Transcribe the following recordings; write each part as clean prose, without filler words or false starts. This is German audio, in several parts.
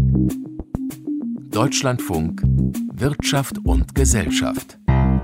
Deutschlandfunk Wirtschaft und Gesellschaft.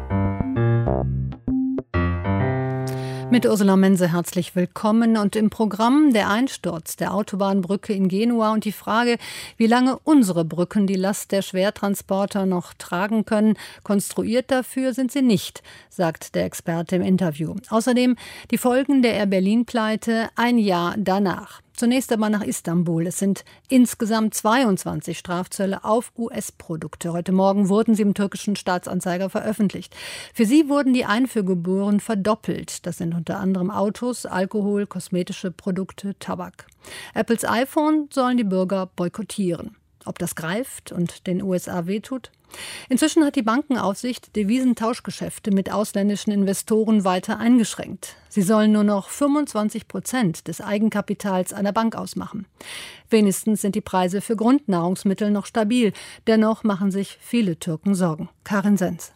Mit Ursula Mense herzlich willkommen und im Programm der Einsturz der Autobahnbrücke in Genua und die Frage, wie lange unsere Brücken die Last der Schwertransporter noch tragen können. Konstruiert dafür sind sie nicht, sagt der Experte im Interview. Außerdem die Folgen der Air Berlin-Pleite ein Jahr danach. Zunächst aber nach Istanbul. Es sind insgesamt 22 Strafzölle auf US-Produkte. Heute Morgen wurden sie im türkischen Staatsanzeiger veröffentlicht. Für sie wurden die Einfuhrgebühren verdoppelt. Das sind unter anderem Autos, Alkohol, kosmetische Produkte, Tabak. Apples iPhone sollen die Bürger boykottieren. Ob das greift und den USA wehtut? Inzwischen hat die Bankenaufsicht Devisentauschgeschäfte mit ausländischen Investoren weiter eingeschränkt. Sie sollen nur noch 25% des Eigenkapitals einer Bank ausmachen. Wenigstens sind die Preise für Grundnahrungsmittel noch stabil. Dennoch machen sich viele Türken Sorgen. Karin Sens.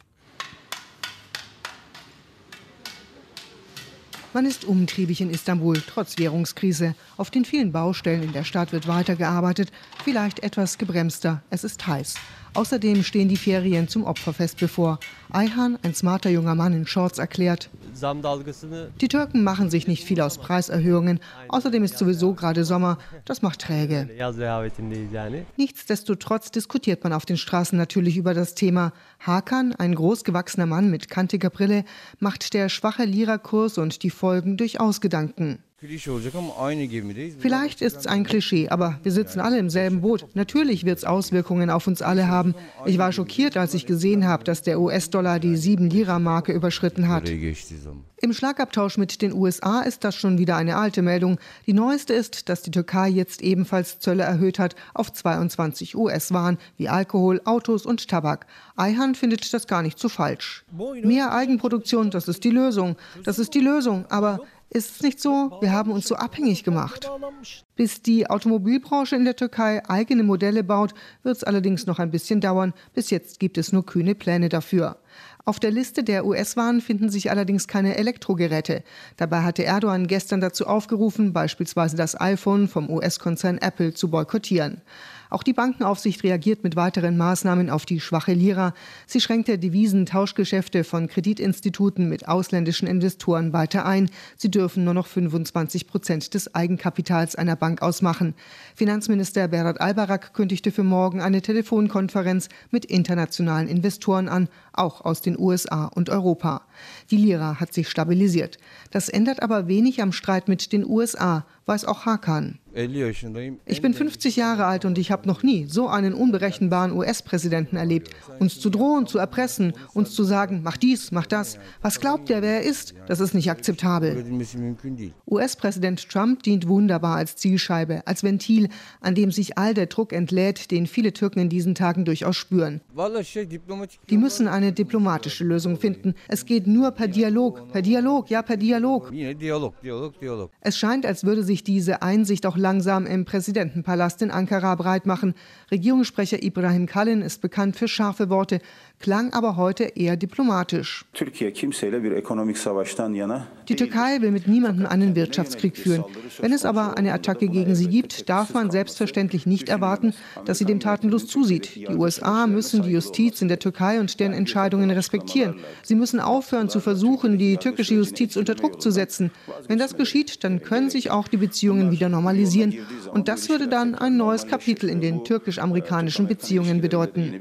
Man ist umtriebig in Istanbul, trotz Währungskrise. Auf den vielen Baustellen in der Stadt wird weitergearbeitet, vielleicht etwas gebremster. Es ist heiß. Außerdem stehen die Ferien zum Opferfest bevor. Ayhan, ein smarter junger Mann in Shorts, erklärt: Die Türken machen sich nicht viel aus Preiserhöhungen. Außerdem ist sowieso gerade Sommer. Das macht träge. Nichtsdestotrotz diskutiert man auf den Straßen natürlich über das Thema. Hakan, ein großgewachsener Mann mit kantiger Brille, macht der schwache Lira-Kurs und die Folgen durchaus Gedanken. Vielleicht ist es ein Klischee, aber wir sitzen alle im selben Boot. Natürlich wird es Auswirkungen auf uns alle haben. Ich war schockiert, als ich gesehen habe, dass der US-Dollar die 7-Lira-Marke überschritten hat. Im Schlagabtausch mit den USA ist das schon wieder eine alte Meldung. Die neueste ist, dass die Türkei jetzt ebenfalls Zölle erhöht hat auf 22 US-Waren wie Alkohol, Autos und Tabak. Ayhan findet das gar nicht so falsch. Mehr Eigenproduktion, das ist die Lösung. Das ist die Lösung, aber ist es nicht so? Wir haben uns so abhängig gemacht. Bis die Automobilbranche in der Türkei eigene Modelle baut, wird es allerdings noch ein bisschen dauern. Bis jetzt gibt es nur kühne Pläne dafür. Auf der Liste der US-Waren finden sich allerdings keine Elektrogeräte. Dabei hatte Erdogan gestern dazu aufgerufen, beispielsweise das iPhone vom US-Konzern Apple zu boykottieren. Auch die Bankenaufsicht reagiert mit weiteren Maßnahmen auf die schwache Lira. Sie schränkte Devisentauschgeschäfte von Kreditinstituten mit ausländischen Investoren weiter ein. Sie dürfen nur noch 25% des Eigenkapitals einer Bank ausmachen. Finanzminister Berat Albayrak kündigte für morgen eine Telefonkonferenz mit internationalen Investoren an, auch aus den USA und Europa. Die Lira hat sich stabilisiert. Das ändert aber wenig am Streit mit den USA, weiß auch Hakan. Ich bin 50 Jahre alt und ich habe noch nie so einen unberechenbaren US-Präsidenten erlebt. Uns zu drohen, zu erpressen, uns zu sagen, mach dies, mach das. Was glaubt er, wer er ist? Das ist nicht akzeptabel. US-Präsident Trump dient wunderbar als Zielscheibe, als Ventil, an dem sich all der Druck entlädt, den viele Türken in diesen Tagen durchaus spüren. Die müssen eine diplomatische Lösung finden. Es geht nur per Dialog. Per Dialog, ja, per Dialog. Es scheint, als würde sich diese Einsicht auch langsam im Präsidentenpalast in Ankara breit machen. Regierungssprecher Ibrahim Kalin ist bekannt für scharfe Worte, klang aber heute eher diplomatisch. Die Türkei will mit niemandem einen Wirtschaftskrieg führen. Wenn es aber eine Attacke gegen sie gibt, darf man selbstverständlich nicht erwarten, dass sie dem tatenlos zusieht. Die USA müssen die Justiz in der Türkei und deren Entscheidungen respektieren. Sie müssen aufhören zu versuchen, die türkische Justiz unter Druck zu setzen. Wenn das geschieht, dann können sich auch die Beziehungen wieder normalisieren. Und das würde dann ein neues Kapitel in den türkisch-amerikanischen Beziehungen bedeuten.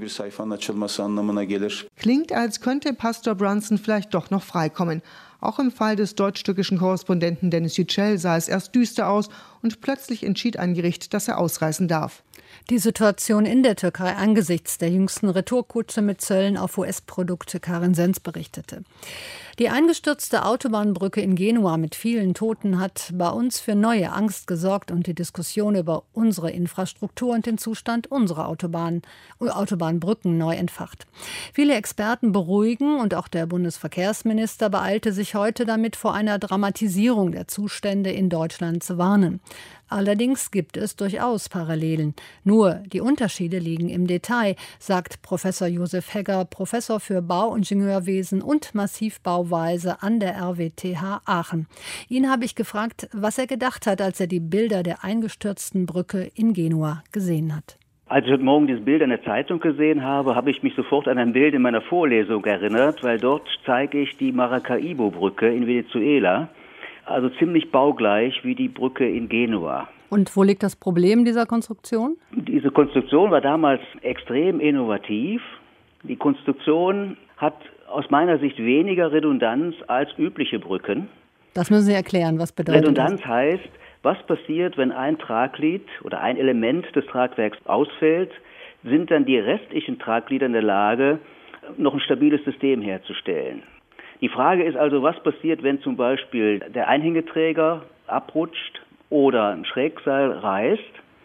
Klingt, als könnte Pastor Brunson vielleicht doch noch freikommen. Auch im Fall des deutsch-türkischen Korrespondenten Dennis Yücel sah es erst düster aus und plötzlich entschied ein Gericht, dass er ausreisen darf. Die Situation in der Türkei angesichts der jüngsten Retourkutsche mit Zöllen auf US-Produkte, Karin Sens berichtete. Die eingestürzte Autobahnbrücke in Genua mit vielen Toten hat bei uns für neue Angst gesorgt und die Diskussion über unsere Infrastruktur und den Zustand unserer Autobahnbrücken neu entfacht. Viele Experten beruhigen und auch der Bundesverkehrsminister beeilte sich heute damit, vor einer Dramatisierung der Zustände in Deutschland zu warnen. Allerdings gibt es durchaus Parallelen. Nur die Unterschiede liegen im Detail, sagt Professor Josef Hegger, Professor für Bauingenieurwesen und Massivbauweise an der RWTH Aachen. Ihn habe ich gefragt, was er gedacht hat, als er die Bilder der eingestürzten Brücke in Genua gesehen hat. Als ich heute Morgen dieses Bild in der Zeitung gesehen habe, habe ich mich sofort an ein Bild in meiner Vorlesung erinnert, weil dort zeige ich die Maracaibo-Brücke in Venezuela, also ziemlich baugleich wie die Brücke in Genua. Und wo liegt das Problem dieser Konstruktion? Diese Konstruktion war damals extrem innovativ. Die Konstruktion hat aus meiner Sicht weniger Redundanz als übliche Brücken. Das müssen Sie erklären, was bedeutet Redundanz das? heißt, was passiert, wenn ein Tragglied oder ein Element des Tragwerks ausfällt, sind dann die restlichen Tragglieder in der Lage, noch ein stabiles System herzustellen. Die Frage ist also, was passiert, wenn zum Beispiel der Einhängeträger abrutscht oder ein Schrägseil reißt,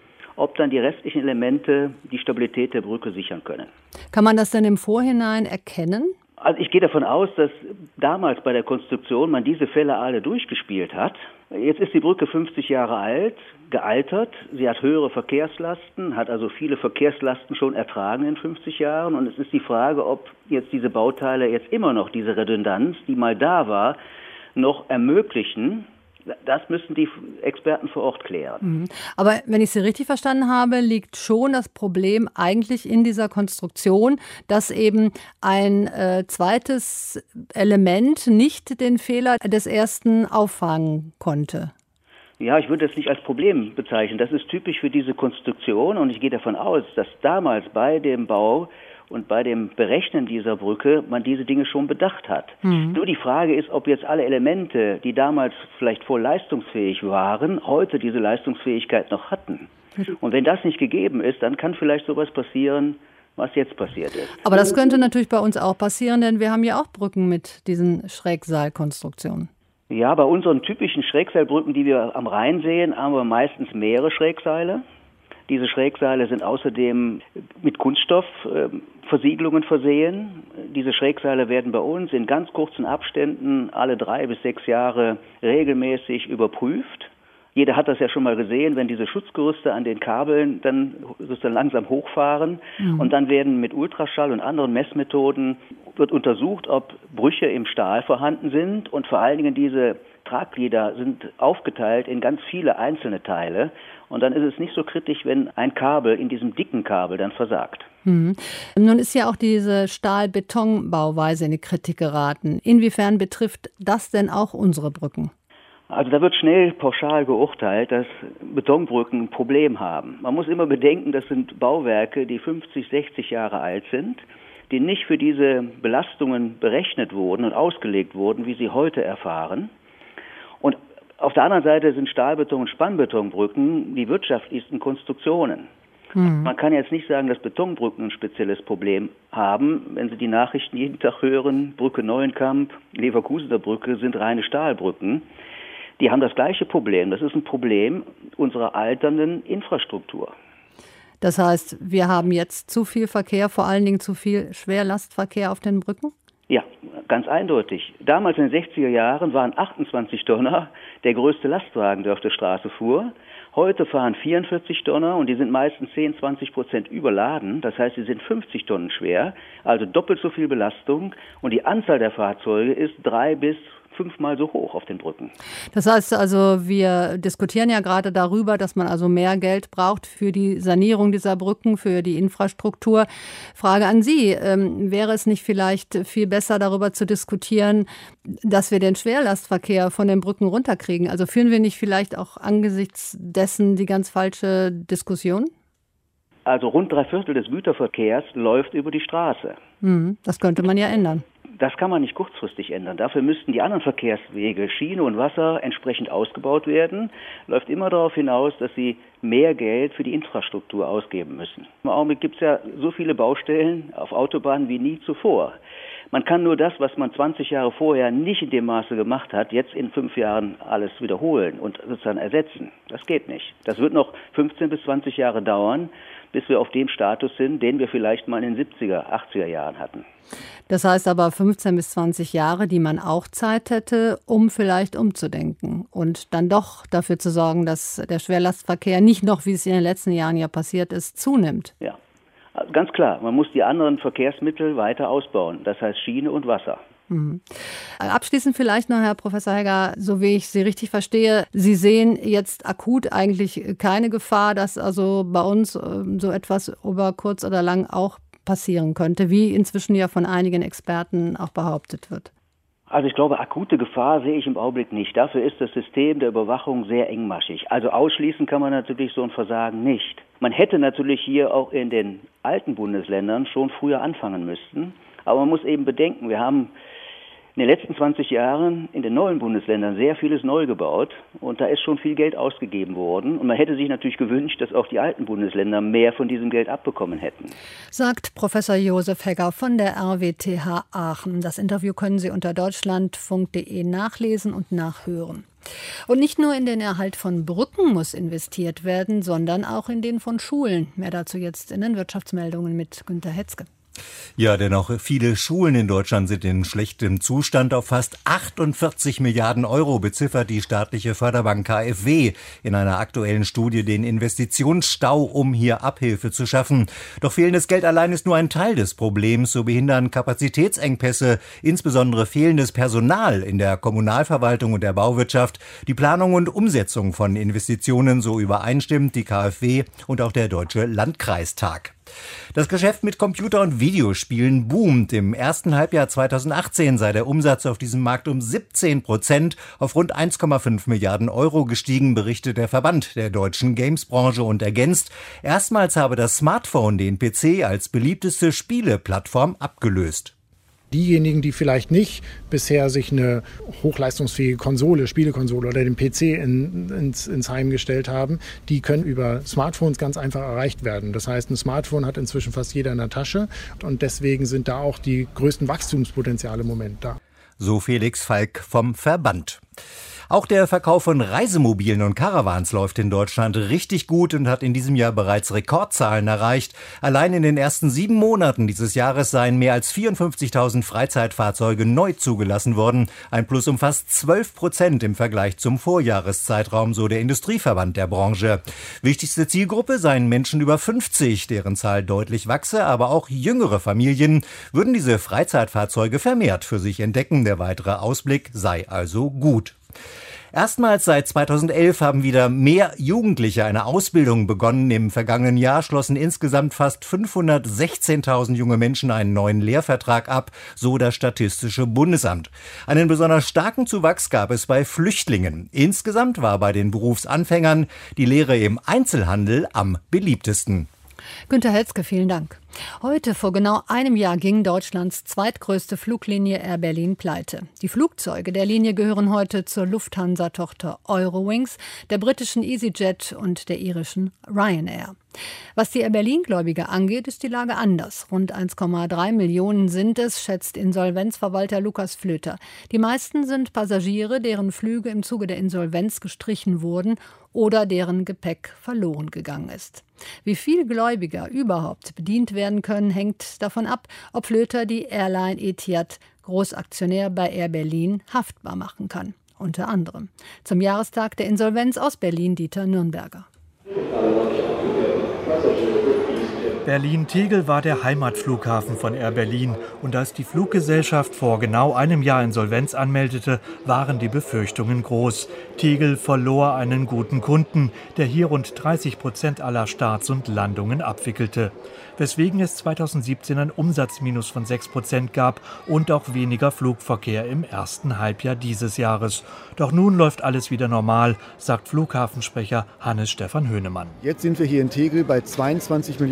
ob dann die restlichen Elemente die Stabilität der Brücke sichern können. Kann man das denn im Vorhinein erkennen? Also ich gehe davon aus, dass damals bei der Konstruktion man diese Fälle alle durchgespielt hat. Jetzt ist die Brücke 50 Jahre alt, gealtert. Sie hat höhere Verkehrslasten, hat also viele Verkehrslasten schon ertragen in 50 Jahren. Und es ist die Frage, ob jetzt diese Bauteile jetzt immer noch diese Redundanz, die mal da war, noch ermöglichen. Das müssen die Experten vor Ort klären. Aber wenn ich Sie richtig verstanden habe, liegt schon das Problem eigentlich in dieser Konstruktion, dass eben ein zweites Element nicht den Fehler des ersten auffangen konnte. Ja, ich würde das nicht als Problem bezeichnen. Das ist typisch für diese Konstruktion und ich gehe davon aus, dass damals bei dem Bau und bei dem Berechnen dieser Brücke man diese Dinge schon bedacht hat. Nur die Frage ist, ob jetzt alle Elemente, die damals vielleicht voll leistungsfähig waren, heute diese Leistungsfähigkeit noch hatten. Und wenn das nicht gegeben ist, dann kann vielleicht sowas passieren, was jetzt passiert ist. Aber das könnte natürlich bei uns auch passieren, denn wir haben ja auch Brücken mit diesen Schrägseilkonstruktionen. Ja, bei unseren typischen Schrägseilbrücken, die wir am Rhein sehen, haben wir meistens mehrere Schrägseile. Diese Schrägseile sind außerdem mit Kunststoffversiegelungen versehen. Diese Schrägseile werden bei uns in ganz kurzen Abständen alle 3 bis 6 Jahre regelmäßig überprüft. Jeder hat das ja schon mal gesehen, wenn diese Schutzgerüste an den Kabeln dann sozusagen langsam hochfahren und dann werden mit Ultraschall und anderen Messmethoden wird untersucht, ob Brüche im Stahl vorhanden sind und vor allen Dingen diese Tragglieder sind aufgeteilt in ganz viele einzelne Teile und dann ist es nicht so kritisch, wenn ein Kabel in diesem dicken Kabel dann versagt. Nun ist ja auch diese Stahl-Beton-Bauweise in die Kritik geraten. Inwiefern betrifft das denn auch unsere Brücken? Also da wird schnell pauschal geurteilt, dass Betonbrücken ein Problem haben. Man muss immer bedenken, das sind Bauwerke, die 50, 60 Jahre alt sind, die nicht für diese Belastungen berechnet wurden und ausgelegt wurden, wie sie heute erfahren. Und auf der anderen Seite sind Stahlbeton- und Spannbetonbrücken die wirtschaftlichsten Konstruktionen. Man kann jetzt nicht sagen, dass Betonbrücken ein spezielles Problem haben. Wenn Sie die Nachrichten jeden Tag hören, Brücke Neuenkamp, Leverkusener Brücke sind reine Stahlbrücken. Die haben das gleiche Problem. Das ist ein Problem unserer alternden Infrastruktur. Das heißt, wir haben jetzt zu viel Verkehr, vor allen Dingen zu viel Schwerlastverkehr auf den Brücken? Ja, ganz eindeutig. Damals in den 60er Jahren waren 28 Tonner der größte Lastwagen, der auf der Straße fuhr. Heute fahren 44 Tonner und die sind meistens 10-20% überladen. Das heißt, sie sind 50 Tonnen schwer, also doppelt so viel Belastung. Und die Anzahl der Fahrzeuge ist 3 bis 5-mal so hoch auf den Brücken. Das heißt also, wir diskutieren ja gerade darüber, dass man also mehr Geld braucht für die Sanierung dieser Brücken, für die Infrastruktur. Frage an Sie, wäre es nicht vielleicht viel besser, darüber zu diskutieren, dass wir den Schwerlastverkehr von den Brücken runterkriegen? Also führen wir nicht vielleicht auch angesichts dessen die ganz falsche Diskussion? Also rund 3/4 des Güterverkehrs läuft über die Straße. Das könnte man ja ändern. Das kann man nicht kurzfristig ändern. Dafür müssten die anderen Verkehrswege, Schiene und Wasser, entsprechend ausgebaut werden. Läuft immer darauf hinaus, dass sie mehr Geld für die Infrastruktur ausgeben müssen. Im Augenblick gibt es ja so viele Baustellen auf Autobahnen wie nie zuvor. Man kann nur das, was man 20 Jahre vorher nicht in dem Maße gemacht hat, jetzt in 5 Jahren alles wiederholen und sozusagen ersetzen. Das geht nicht. Das wird noch 15 bis 20 Jahre dauern, bis wir auf dem Status sind, den wir vielleicht mal in den 70er, 80er Jahren hatten. Das heißt aber 15 bis 20 Jahre, die man auch Zeit hätte, um vielleicht umzudenken und dann doch dafür zu sorgen, dass der Schwerlastverkehr nicht noch, wie es in den letzten Jahren ja passiert ist, zunimmt. Ja. Ganz klar, man muss die anderen Verkehrsmittel weiter ausbauen, das heißt Schiene und Wasser. Mhm. Abschließend vielleicht noch, Herr Professor Hegger, so wie ich Sie richtig verstehe, Sie sehen jetzt akut eigentlich keine Gefahr, dass also bei uns so etwas über kurz oder lang auch passieren könnte, wie inzwischen ja von einigen Experten auch behauptet wird. Also ich glaube, akute Gefahr sehe ich im Augenblick nicht. Dafür ist das System der Überwachung sehr engmaschig. Also ausschließen kann man natürlich so ein Versagen nicht. Man hätte natürlich hier auch in den alten Bundesländern schon früher anfangen müssen. Aber man muss eben bedenken, wir haben in den letzten 20 Jahren in den neuen Bundesländern sehr vieles neu gebaut und da ist schon viel Geld ausgegeben worden. Und man hätte sich natürlich gewünscht, dass auch die alten Bundesländer mehr von diesem Geld abbekommen hätten. Sagt Professor Josef Hegger von der RWTH Aachen. Das Interview können Sie unter deutschlandfunk.de nachlesen und nachhören. Und nicht nur in den Erhalt von Brücken muss investiert werden, sondern auch in den von Schulen. Mehr dazu jetzt in den Wirtschaftsmeldungen mit Günter Hetzke. Ja, dennoch viele Schulen in Deutschland sind in schlechtem Zustand. Auf fast 48 Milliarden Euro beziffert die staatliche Förderbank KfW in einer aktuellen Studie den Investitionsstau, um hier Abhilfe zu schaffen. Doch fehlendes Geld allein ist nur ein Teil des Problems. So behindern Kapazitätsengpässe, insbesondere fehlendes Personal in der Kommunalverwaltung und der Bauwirtschaft, die Planung und Umsetzung von Investitionen. So übereinstimmt die KfW und auch der Deutsche Landkreistag. Das Geschäft mit Computer- und Videospielen boomt. Im ersten Halbjahr 2018 sei der Umsatz auf diesem Markt um 17% auf rund 1,5 Milliarden Euro gestiegen, berichtet der Verband der deutschen Gamesbranche und ergänzt, erstmals habe das Smartphone den PC als beliebteste Spieleplattform abgelöst. Diejenigen, die vielleicht nicht bisher sich eine hochleistungsfähige Konsole, Spielekonsole oder den PC ins Heim gestellt haben, die können über Smartphones ganz einfach erreicht werden. Das heißt, ein Smartphone hat inzwischen fast jeder in der Tasche und deswegen sind da auch die größten Wachstumspotenziale im Moment da. So Felix Falk vom Verband. Auch der Verkauf von Reisemobilen und Caravans läuft in Deutschland richtig gut und hat in diesem Jahr bereits Rekordzahlen erreicht. Allein in den ersten 7 Monaten dieses Jahres seien mehr als 54.000 Freizeitfahrzeuge neu zugelassen worden. Ein Plus um fast 12% im Vergleich zum Vorjahreszeitraum, so der Industrieverband der Branche. Wichtigste Zielgruppe seien Menschen über 50, deren Zahl deutlich wachse, aber auch jüngere Familien würden diese Freizeitfahrzeuge vermehrt für sich entdecken. Der weitere Ausblick sei also gut. Erstmals seit 2011 haben wieder mehr Jugendliche eine Ausbildung begonnen. Im vergangenen Jahr schlossen insgesamt fast 516.000 junge Menschen einen neuen Lehrvertrag ab, so das Statistische Bundesamt. Einen besonders starken Zuwachs gab es bei Flüchtlingen. Insgesamt war bei den Berufsanfängern die Lehre im Einzelhandel am beliebtesten. Günter Hetzke, vielen Dank. Heute, vor genau einem Jahr, ging Deutschlands zweitgrößte Fluglinie Air Berlin pleite. Die Flugzeuge der Linie gehören heute zur Lufthansa-Tochter Eurowings, der britischen EasyJet und der irischen Ryanair. Was die Air Berlin-Gläubiger angeht, ist die Lage anders. Rund 1,3 Millionen sind es, schätzt Insolvenzverwalter Lukas Flöter. Die meisten sind Passagiere, deren Flüge im Zuge der Insolvenz gestrichen wurden oder deren Gepäck verloren gegangen ist. Wie viele Gläubiger überhaupt bedient werden können, hängt davon ab, ob Flöter die Airline Etihad, Großaktionär bei Air Berlin, haftbar machen kann. Unter anderem. Zum Jahrestag der Insolvenz aus Berlin Dieter Nürnberger. Berlin-Tegel war der Heimatflughafen von Air Berlin. Und als die Fluggesellschaft vor genau einem Jahr Insolvenz anmeldete, waren die Befürchtungen groß. Tegel verlor einen guten Kunden, der hier rund 30% aller Starts und Landungen abwickelte. Weswegen es 2017 ein Umsatzminus von 6% gab und auch weniger Flugverkehr im ersten Halbjahr dieses Jahres. Doch nun läuft alles wieder normal, sagt Flughafensprecher Hannes Stefan Höhnemann. Jetzt sind wir hier in Tegel bei 22 Millionen Passagieren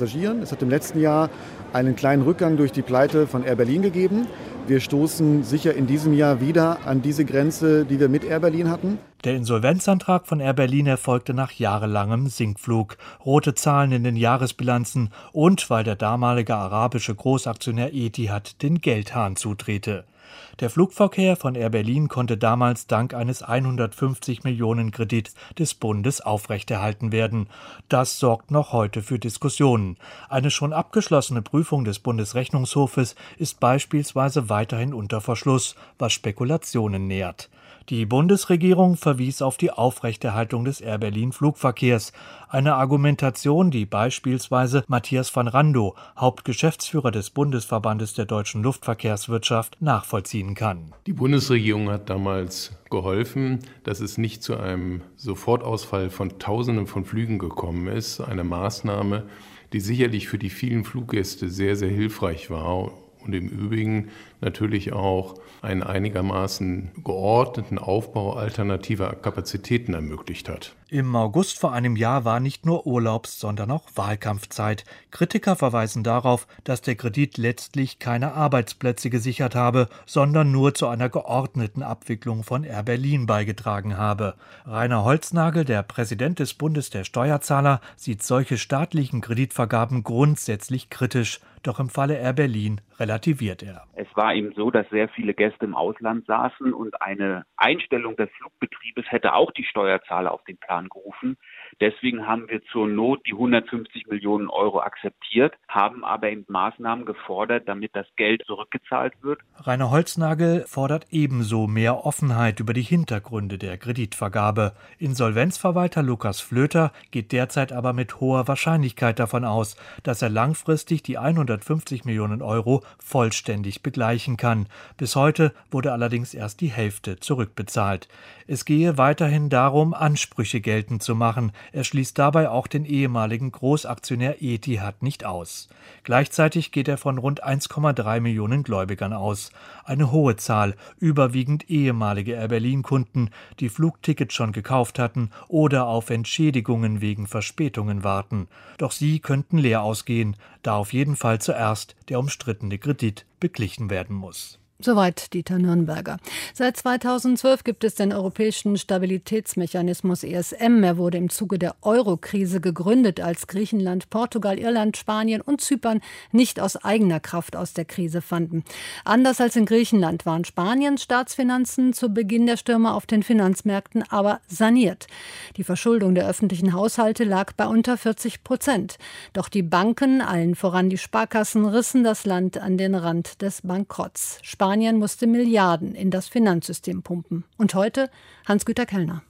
Passagieren. Es hat im letzten Jahr einen kleinen Rückgang durch die Pleite von Air Berlin gegeben. Wir stoßen sicher in diesem Jahr wieder an diese Grenze, die wir mit Air Berlin hatten. Der Insolvenzantrag von Air Berlin erfolgte nach jahrelangem Sinkflug. Rote Zahlen in den Jahresbilanzen und weil der damalige arabische Großaktionär Etihad den Geldhahn zudrehte. Der Flugverkehr von Air Berlin konnte damals dank eines 150 Millionen Kredits des Bundes aufrechterhalten werden. Das sorgt noch heute für Diskussionen. Eine schon abgeschlossene Prüfung des Bundesrechnungshofes ist beispielsweise weiterhin unter Verschluss, was Spekulationen nährt. Die Bundesregierung verwies auf die Aufrechterhaltung des Air Berlin Flugverkehrs. Eine Argumentation, die beispielsweise Matthias van Randow, Hauptgeschäftsführer des Bundesverbandes der deutschen Luftverkehrswirtschaft, nachvollziehen kann. Die Bundesregierung hat damals geholfen, dass es nicht zu einem Sofortausfall von Tausenden von Flügen gekommen ist. Eine Maßnahme, die sicherlich für die vielen Fluggäste sehr, sehr hilfreich war. Und im Übrigen natürlich auch einen einigermaßen geordneten Aufbau alternativer Kapazitäten ermöglicht hat. Im August vor einem Jahr war nicht nur Urlaubs-, sondern auch Wahlkampfzeit. Kritiker verweisen darauf, dass der Kredit letztlich keine Arbeitsplätze gesichert habe, sondern nur zu einer geordneten Abwicklung von Air Berlin beigetragen habe. Rainer Holznagel, der Präsident des Bundes der Steuerzahler, sieht solche staatlichen Kreditvergaben grundsätzlich kritisch. Doch im Falle Air Berlin relativiert er. Es war eben so, dass sehr viele Gäste im Ausland saßen und eine Einstellung des Flugbetriebes hätte auch die Steuerzahler auf den Plan gerufen. Deswegen haben wir zur Not die 150 Millionen Euro akzeptiert, haben aber eben Maßnahmen gefordert, damit das Geld zurückgezahlt wird. Rainer Holznagel fordert ebenso mehr Offenheit über die Hintergründe der Kreditvergabe. Insolvenzverwalter Lukas Flöter geht derzeit aber mit hoher Wahrscheinlichkeit davon aus, dass er langfristig die 150 Millionen Euro vollständig begleichen kann. Bis heute wurde allerdings erst die Hälfte zurückbezahlt. Es gehe weiterhin darum, Ansprüche geltend zu machen. Er schließt dabei auch den ehemaligen Großaktionär Etihad nicht aus. Gleichzeitig geht er von rund 1,3 Millionen Gläubigern aus. Eine hohe Zahl, überwiegend ehemalige Air Berlin-Kunden, die Flugtickets schon gekauft hatten oder auf Entschädigungen wegen Verspätungen warten. Doch sie könnten leer ausgehen, da auf jeden Fall zuerst der umstrittene Kredit beglichen werden muss. Soweit Dieter Nürnberger. Seit 2012 gibt es den Europäischen Stabilitätsmechanismus ESM. Er wurde im Zuge der Euro-Krise gegründet, als Griechenland, Portugal, Irland, Spanien und Zypern nicht aus eigener Kraft aus der Krise fanden. Anders als in Griechenland waren Spaniens Staatsfinanzen zu Beginn der Stürme auf den Finanzmärkten aber saniert. Die Verschuldung der öffentlichen Haushalte lag bei unter 40%. Doch die Banken, allen voran die Sparkassen, rissen das Land an den Rand des Bankrotts. Spanien musste Milliarden in das Finanzsystem pumpen. Und heute Hans-Güter Kellner.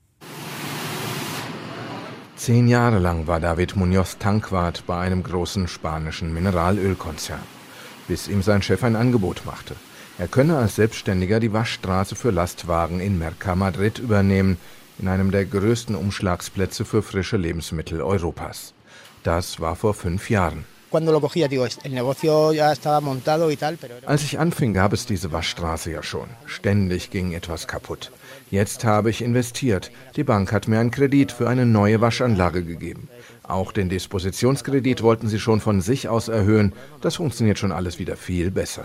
10 Jahre lang war David Muñoz Tankwart bei einem großen spanischen Mineralölkonzern, bis ihm sein Chef ein Angebot machte. Er könne als Selbstständiger die Waschstraße für Lastwagen in Mercamadrid übernehmen, in einem der größten Umschlagsplätze für frische Lebensmittel Europas. Das war vor 5 Jahren. Als ich anfing, gab es diese Waschstraße ja schon. Ständig ging etwas kaputt. Jetzt habe ich investiert. Die Bank hat mir einen Kredit für eine neue Waschanlage gegeben. Auch den Dispositionskredit wollten sie schon von sich aus erhöhen. Das funktioniert schon alles wieder viel besser.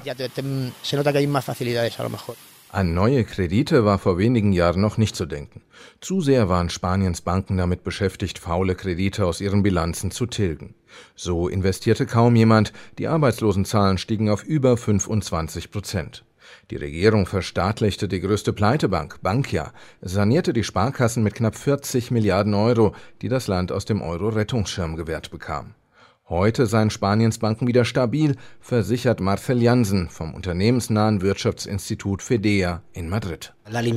An neue Kredite war vor wenigen Jahren noch nicht zu denken. Zu sehr waren Spaniens Banken damit beschäftigt, faule Kredite aus ihren Bilanzen zu tilgen. So investierte kaum jemand, die Arbeitslosenzahlen stiegen auf über 25%. Die Regierung verstaatlichte die größte Pleitebank, Bankia, sanierte die Sparkassen mit knapp 40 Milliarden Euro, die das Land aus dem Euro-Rettungsschirm gewährt bekam. Heute seien Spaniens Banken wieder stabil, versichert Marcel Jansen vom unternehmensnahen Wirtschaftsinstitut FEDEA in Madrid.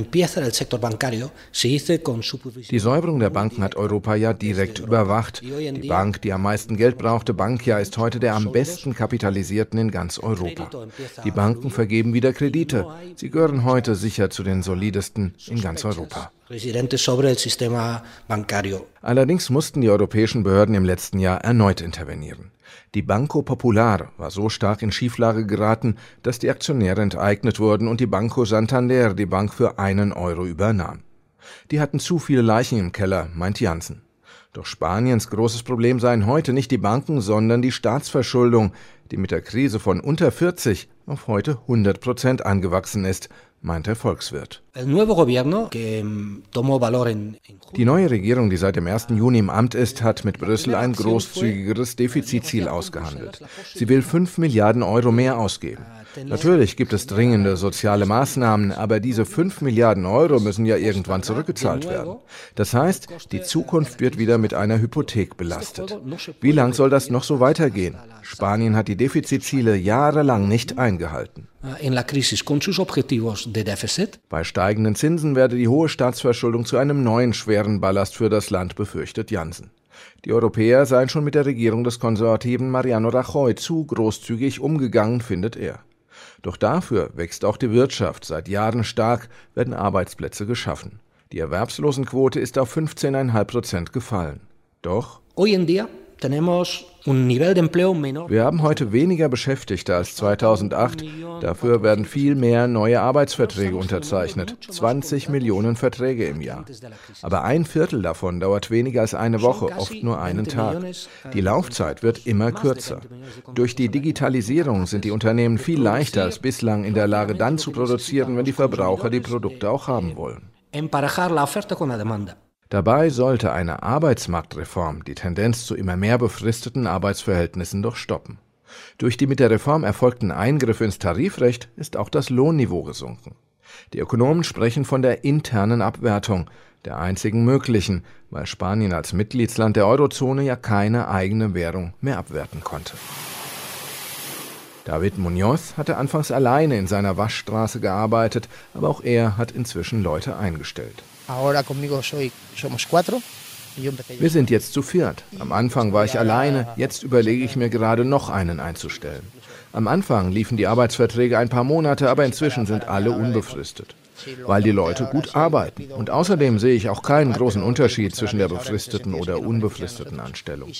Die Säuberung der Banken hat Europa ja direkt überwacht. Die Bank, die am meisten Geld brauchte, Bankia, ist heute der am besten kapitalisierten in ganz Europa. Die Banken vergeben wieder Kredite. Sie gehören heute sicher zu den solidesten in ganz Europa. Allerdings mussten die europäischen Behörden im letzten Jahr erneut intervenieren. Die Banco Popular war so stark in Schieflage geraten, dass die Aktionäre enteignet wurden und die Banco Santander die Bank für 1 Euro übernahm. Die hatten zu viele Leichen im Keller, meint Jansen. Doch Spaniens großes Problem seien heute nicht die Banken, sondern die Staatsverschuldung, die mit der Krise von unter 40 auf heute 100% angewachsen ist, meint der Volkswirt. Die neue Regierung, die seit dem 1. Juni im Amt ist, hat mit Brüssel ein großzügigeres Defizitziel ausgehandelt. Sie will 5 Milliarden Euro mehr ausgeben. Natürlich gibt es dringende soziale Maßnahmen, aber diese 5 Milliarden Euro müssen ja irgendwann zurückgezahlt werden. Das heißt, die Zukunft wird wieder mit einer Hypothek belastet. Wie lang soll das noch so weitergehen? Spanien hat die Defizitziele jahrelang nicht eingehalten. Bei steigenden Zinsen werde die hohe Staatsverschuldung zu einem neuen schweren Ballast für das Land, befürchtet Jansen. Die Europäer seien schon mit der Regierung des konservativen Mariano Rajoy zu großzügig umgegangen, findet er. Doch dafür wächst auch die Wirtschaft. Seit Jahren stark werden Arbeitsplätze geschaffen. Die Erwerbslosenquote ist auf 15,5% gefallen. Doch wir haben heute weniger Beschäftigte als 2008. Dafür werden viel mehr neue Arbeitsverträge unterzeichnet. 20 Millionen Verträge im Jahr. Aber 1/4 davon dauert weniger als eine Woche, oft nur einen Tag. Die Laufzeit wird immer kürzer. Durch die Digitalisierung sind die Unternehmen viel leichter als bislang in der Lage, dann zu produzieren, wenn die Verbraucher die Produkte auch haben wollen. Dabei sollte eine Arbeitsmarktreform die Tendenz zu immer mehr befristeten Arbeitsverhältnissen doch stoppen. Durch die mit der Reform erfolgten Eingriffe ins Tarifrecht ist auch das Lohnniveau gesunken. Die Ökonomen sprechen von der internen Abwertung, der einzigen möglichen, weil Spanien als Mitgliedsland der Eurozone ja keine eigene Währung mehr abwerten konnte. David Muñoz hatte anfangs alleine in seiner Waschstraße gearbeitet, aber auch er hat inzwischen Leute eingestellt. Wir sind jetzt zu 4. Am Anfang war ich alleine, jetzt überlege ich mir gerade noch einen einzustellen. Am Anfang liefen die Arbeitsverträge ein paar Monate, aber inzwischen sind alle unbefristet, weil die Leute gut arbeiten. Und außerdem sehe ich auch keinen großen Unterschied zwischen der befristeten oder unbefristeten Anstellung.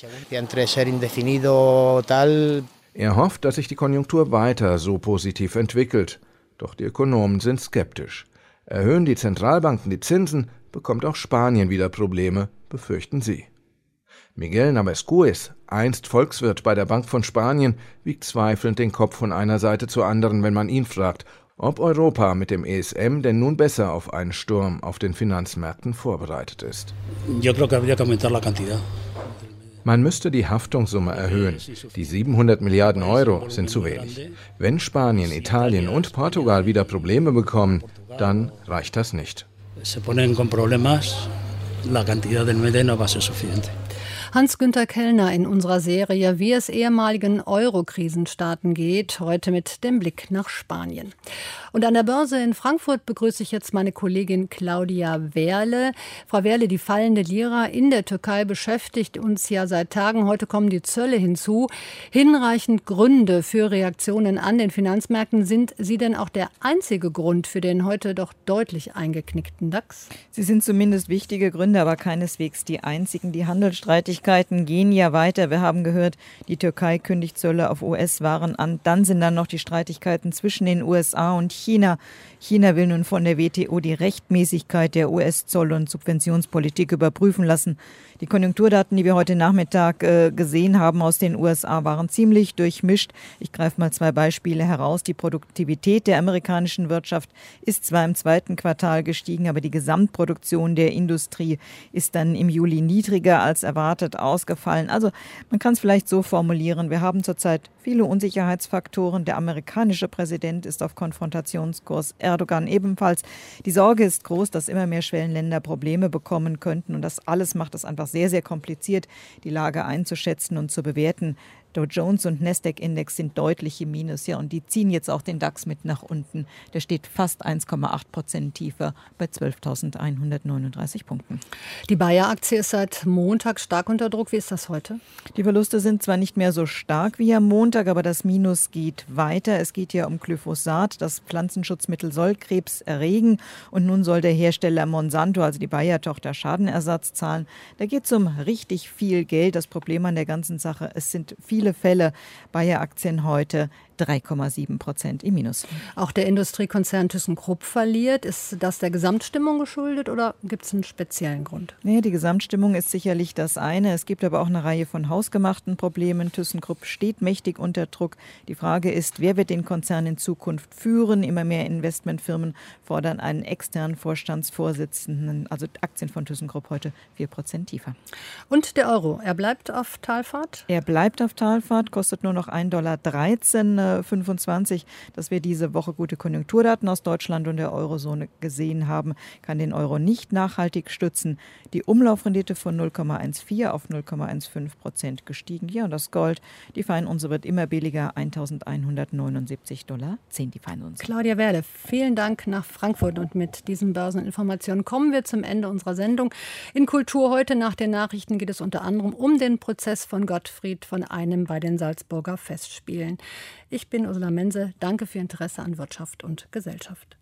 Er hofft, dass sich die Konjunktur weiter so positiv entwickelt. Doch die Ökonomen sind skeptisch. Erhöhen die Zentralbanken die Zinsen, bekommt auch Spanien wieder Probleme, befürchten sie. Miguel Navascuez, einst Volkswirt bei der Bank von Spanien, wiegt zweifelnd den Kopf von einer Seite zur anderen, wenn man ihn fragt, ob Europa mit dem ESM denn nun besser auf einen Sturm auf den Finanzmärkten vorbereitet ist. Man müsste die Haftungssumme erhöhen. Die 700 Milliarden Euro sind zu wenig. Wenn Spanien, Italien und Portugal wieder Probleme bekommen, dann reicht das nicht. Hans-Günther Kellner in unserer Serie, wie es ehemaligen Euro-Krisenstaaten geht, heute mit dem Blick nach Spanien. Und an der Börse in Frankfurt begrüße ich jetzt meine Kollegin Claudia Wehrle. Frau Wehrle, die fallende Lira in der Türkei beschäftigt uns ja seit Tagen. Heute kommen die Zölle hinzu. Hinreichend Gründe für Reaktionen an den Finanzmärkten. Sind sie denn auch der einzige Grund für den heute doch deutlich eingeknickten DAX? Sie sind zumindest wichtige Gründe, aber keineswegs die einzigen. Die Handelsstreitigkeiten gehen ja weiter. Wir haben gehört, die Türkei kündigt Zölle auf US-Waren an. Dann sind dann noch die Streitigkeiten zwischen den USA und China. China will nun von der WTO die Rechtmäßigkeit der US-Zoll- und Subventionspolitik überprüfen lassen. Die Konjunkturdaten, die wir heute Nachmittag gesehen haben aus den USA, waren ziemlich durchmischt. Ich greife mal 2 Beispiele heraus. Die Produktivität der amerikanischen Wirtschaft ist zwar im 2. Quartal gestiegen, aber die Gesamtproduktion der Industrie ist dann im Juli niedriger als erwartet ausgefallen. Also man kann es vielleicht so formulieren, wir haben zurzeit viele Unsicherheitsfaktoren. Der amerikanische Präsident ist auf Konfrontationskurs, Erdogan ebenfalls. Die Sorge ist groß, dass immer mehr Schwellenländer Probleme bekommen könnten. Und das alles macht es einfach sehr, sehr kompliziert, die Lage einzuschätzen und zu bewerten. Dow Jones und Nasdaq-Index sind deutlich im Minus, ja, und die ziehen jetzt auch den DAX mit nach unten. Der steht fast 1,8% tiefer bei 12.139 Punkten. Die Bayer-Aktie ist seit Montag stark unter Druck. Wie ist das heute? Die Verluste sind zwar nicht mehr so stark wie am Montag, aber das Minus geht weiter. Es geht ja um Glyphosat. Das Pflanzenschutzmittel soll Krebs erregen und nun soll der Hersteller Monsanto, also die Bayer-Tochter, Schadenersatz zahlen. Da geht es um richtig viel Geld. Das Problem an der ganzen Sache, es sind viele Fälle, Bayer-Aktien heute 3,7% im Minus. Auch der Industriekonzern ThyssenKrupp verliert. Ist das der Gesamtstimmung geschuldet oder gibt es einen speziellen Grund? Nee, die Gesamtstimmung ist sicherlich das eine. Es gibt aber auch eine Reihe von hausgemachten Problemen. ThyssenKrupp steht mächtig unter Druck. Die Frage ist, wer wird den Konzern in Zukunft führen? Immer mehr Investmentfirmen fordern einen externen Vorstandsvorsitzenden. Also Aktien von ThyssenKrupp heute 4% tiefer. Und der Euro, er bleibt auf Talfahrt? Er bleibt auf Talfahrt, kostet nur noch $1,1325. Dass wir diese Woche gute Konjunkturdaten aus Deutschland und der Eurozone gesehen haben, kann den Euro nicht nachhaltig stützen. Die Umlaufrendite von 0,14 auf 0,15% gestiegen. Ja, und das Gold, die Feinunze wird immer billiger, $1.179,10 die Feinunze. Claudia Werle, vielen Dank nach Frankfurt. Und mit diesen Börseninformationen kommen wir zum Ende unserer Sendung. In Kultur heute nach den Nachrichten geht es unter anderem um den Prozess von Gottfried von Einem bei den Salzburger Festspielen. Ich bin Ursula Mense. Danke für Ihr Interesse an Wirtschaft und Gesellschaft.